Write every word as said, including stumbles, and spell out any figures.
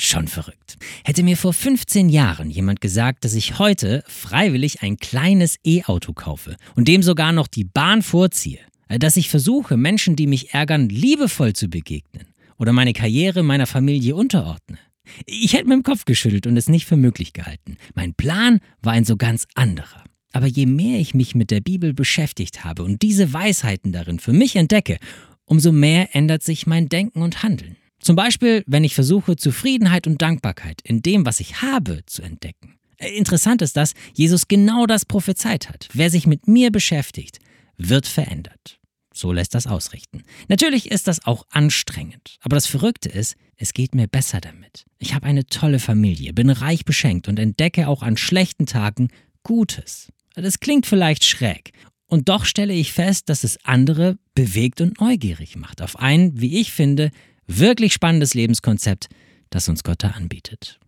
Schon verrückt. Hätte mir vor fünfzehn Jahren jemand gesagt, dass ich heute freiwillig ein kleines E-Auto kaufe und dem sogar noch die Bahn vorziehe, dass ich versuche, Menschen, die mich ärgern, liebevoll zu begegnen oder meine Karriere meiner Familie unterordne. Ich hätte mit dem Kopf geschüttelt und es nicht für möglich gehalten. Mein Plan war ein so ganz anderer. Aber je mehr ich mich mit der Bibel beschäftigt habe und diese Weisheiten darin für mich entdecke, umso mehr ändert sich mein Denken und Handeln. Zum Beispiel, wenn ich versuche, Zufriedenheit und Dankbarkeit in dem, was ich habe, zu entdecken. Interessant ist, dass Jesus genau das prophezeit hat. Wer sich mit mir beschäftigt, wird verändert. So lässt das ausrichten. Natürlich ist das auch anstrengend. Aber das Verrückte ist, es geht mir besser damit. Ich habe eine tolle Familie, bin reich beschenkt und entdecke auch an schlechten Tagen Gutes. Das klingt vielleicht schräg. Und doch stelle ich fest, dass es andere bewegt und neugierig macht auf ein, wie ich finde, wirklich spannendes Lebenskonzept, das uns Gott da anbietet.